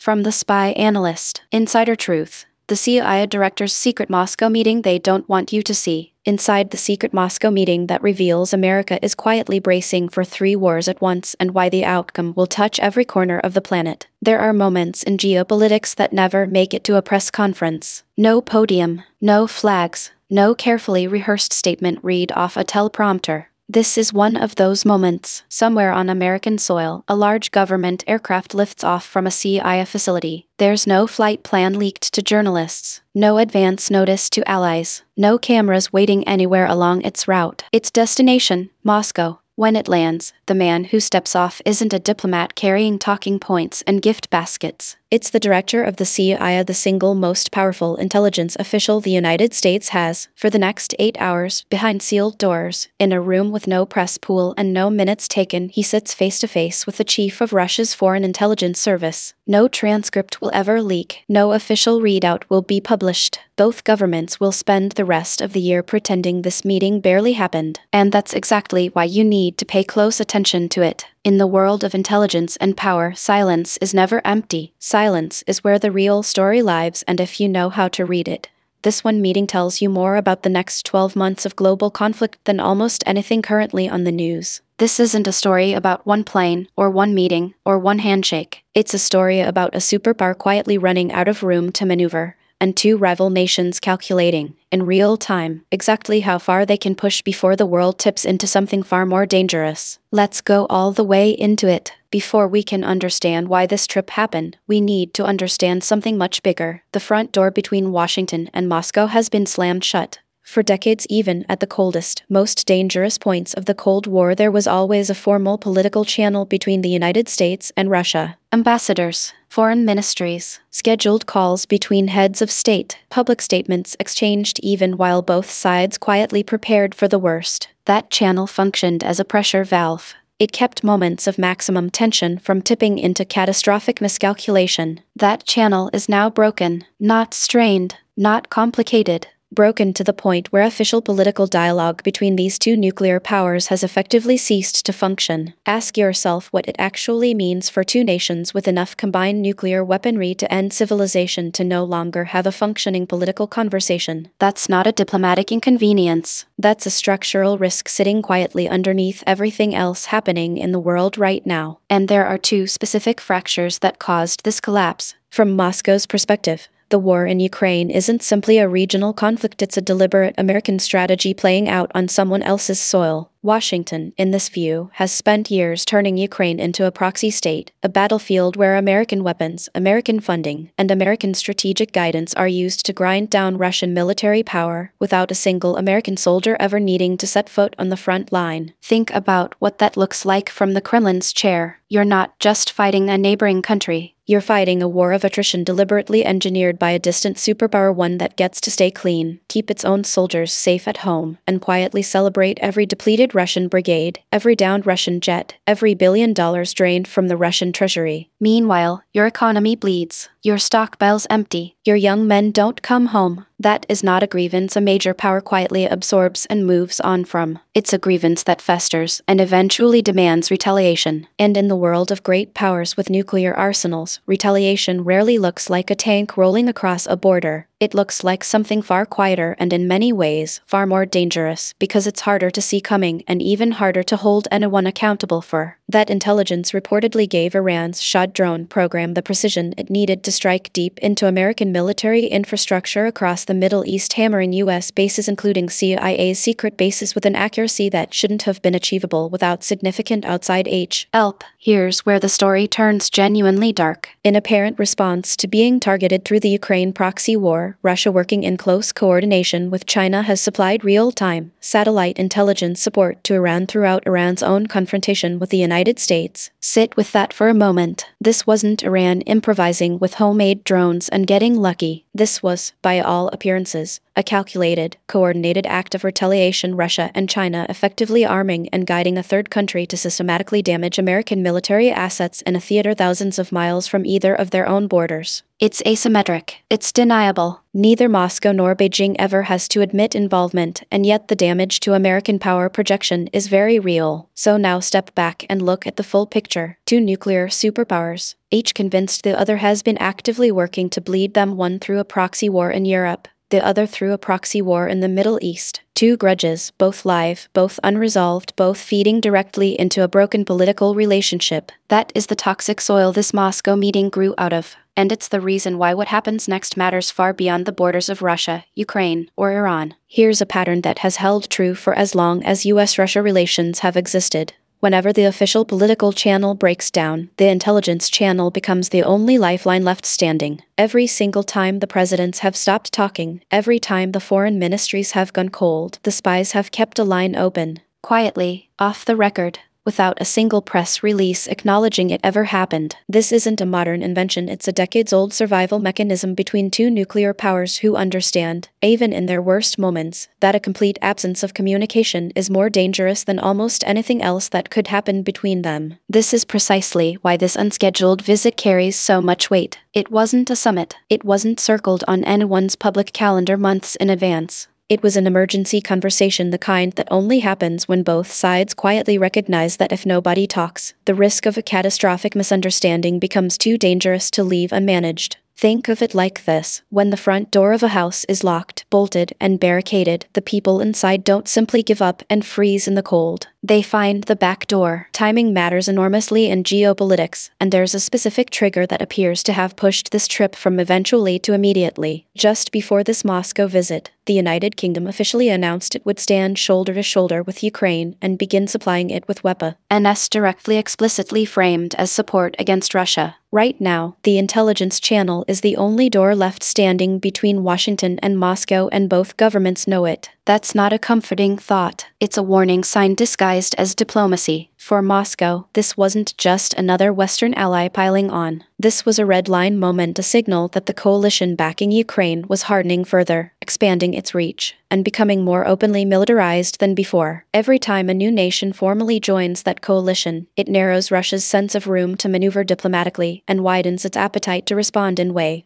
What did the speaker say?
From the spy analyst, Insider Truth. The CIA director's secret Moscow meeting they don't want you to see. Inside the secret Moscow meeting that reveals America is quietly bracing for 3 wars at once and why the outcome will touch every corner of the planet. There are moments in geopolitics that never make it to a press conference. No podium, no flags, no carefully rehearsed statement read off a teleprompter. This is one of those moments. Somewhere on American soil, a large government aircraft lifts off from a CIA facility. There's no flight plan leaked to journalists, no advance notice to allies, no cameras waiting anywhere along its route. Its destination, Moscow. When it lands, the man who steps off isn't a diplomat carrying talking points and gift baskets. It's the director of the CIA, the single most powerful intelligence official the United States has. For the next 8 hours, behind sealed doors, in a room with no press pool and no minutes taken, he sits face to face with the chief of Russia's Foreign Intelligence Service. No transcript will ever leak. No official readout will be published. Both governments will spend the rest of the year pretending this meeting barely happened. And that's exactly why you need to pay close attention to it. In the world of intelligence and power, silence is never empty. Silence is where the real story lives, and if you know how to read it. This one meeting tells you more about the next 12 months of global conflict than almost anything currently on the news. This isn't a story about one plane, or one meeting, or one handshake. It's a story about a superpower quietly running out of room to maneuver, and 2 rival nations calculating, in real time, exactly how far they can push before the world tips into something far more dangerous. Let's go all the way into it. Before we can understand why this trip happened, we need to understand something much bigger. The front door between Washington and Moscow has been slammed shut. For decades, even at the coldest, most dangerous points of the Cold War, there was always a formal political channel between the United States and Russia. Ambassadors, foreign ministries, scheduled calls between heads of state, public statements exchanged even while both sides quietly prepared for the worst. That channel functioned as a pressure valve. It kept moments of maximum tension from tipping into catastrophic miscalculation. That channel is now broken, not strained, not complicated. Broken to the point where official political dialogue between these 2 nuclear powers has effectively ceased to function. Ask yourself what it actually means for 2 nations with enough combined nuclear weaponry to end civilization to no longer have a functioning political conversation. That's not a diplomatic inconvenience. That's a structural risk sitting quietly underneath everything else happening in the world right now. And there are 2 specific fractures that caused this collapse. From Moscow's perspective, the war in Ukraine isn't simply a regional conflict, it's a deliberate American strategy playing out on someone else's soil. Washington, in this view, has spent years turning Ukraine into a proxy state, a battlefield where American weapons, American funding, and American strategic guidance are used to grind down Russian military power, without a single American soldier ever needing to set foot on the front line. Think about what that looks like from the Kremlin's chair. You're not just fighting a neighboring country. You're fighting a war of attrition deliberately engineered by a distant superpower, one that gets to stay clean, keep its own soldiers safe at home, and quietly celebrate every depleted Russian brigade, every downed Russian jet, every $1 billion drained from the Russian treasury. Meanwhile, your economy bleeds, your stockpiles empty, your young men don't come home. That is not a grievance a major power quietly absorbs and moves on from. It's a grievance that festers and eventually demands retaliation. And in the world of great powers with nuclear arsenals, retaliation rarely looks like a tank rolling across a border. It looks like something far quieter and in many ways far more dangerous, because it's harder to see coming and even harder to hold anyone accountable for. That intelligence reportedly gave Iran's Shah drone program the precision it needed to strike deep into American military infrastructure across the Middle East, hammering U.S. bases including CIA's secret bases with an accuracy that shouldn't have been achievable without significant outside help. Here's where the story turns genuinely dark. In apparent response to being targeted through the Ukraine proxy war, Russia, working in close coordination with China, has supplied real-time satellite intelligence support to Iran throughout Iran's own confrontation with the United States. Sit with that for a moment. This wasn't Iran improvising with homemade drones and getting lucky. This was, by all appearances, a calculated, coordinated act of retaliation. Russia and China effectively arming and guiding a third country to systematically damage American military assets in a theater thousands of miles from either of their own borders. It's asymmetric. It's deniable. Neither Moscow nor Beijing ever has to admit involvement, and yet the damage to American power projection is very real. So now step back and look at the full picture. 2 nuclear superpowers, each convinced the other has been actively working to bleed them, one through a proxy war in Europe, the other through a proxy war in the Middle East. Two grudges, both live, both unresolved, both feeding directly into a broken political relationship. That is the toxic soil this Moscow meeting grew out of. And it's the reason why what happens next matters far beyond the borders of Russia, Ukraine, or Iran. Here's a pattern that has held true for as long as US-Russia relations have existed. Whenever the official political channel breaks down, the intelligence channel becomes the only lifeline left standing. Every single time the presidents have stopped talking, every time the foreign ministries have gone cold, the spies have kept a line open, quietly, off the record, without a single press release acknowledging it ever happened. This isn't a modern invention, it's a decades-old survival mechanism between two nuclear powers who understand, even in their worst moments, that a complete absence of communication is more dangerous than almost anything else that could happen between them. This is precisely why this unscheduled visit carries so much weight. It wasn't a summit. It wasn't circled on anyone's public calendar months in advance. It was an emergency conversation, the kind that only happens when both sides quietly recognize that if nobody talks, the risk of a catastrophic misunderstanding becomes too dangerous to leave unmanaged. Think of it like this: when the front door of a house is locked, bolted, and barricaded, the people inside don't simply give up and freeze in the cold. They find the back door. Timing matters enormously in geopolitics, and there's a specific trigger that appears to have pushed this trip from eventually to immediately. Just before this Moscow visit, the United Kingdom officially announced it would stand shoulder to shoulder with Ukraine and begin supplying it with weapons directly explicitly framed as support against Russia. Right now, the intelligence channel is the only door left standing between Washington and Moscow, and both governments know it. That's not a comforting thought. It's a warning sign disguised as diplomacy. For Moscow, this wasn't just another Western ally piling on. This was a red line moment, a signal that the coalition backing Ukraine was hardening further, expanding its reach, and becoming more openly militarized than before. Every time a new nation formally joins that coalition, it narrows Russia's sense of room to maneuver diplomatically and widens its appetite to respond in way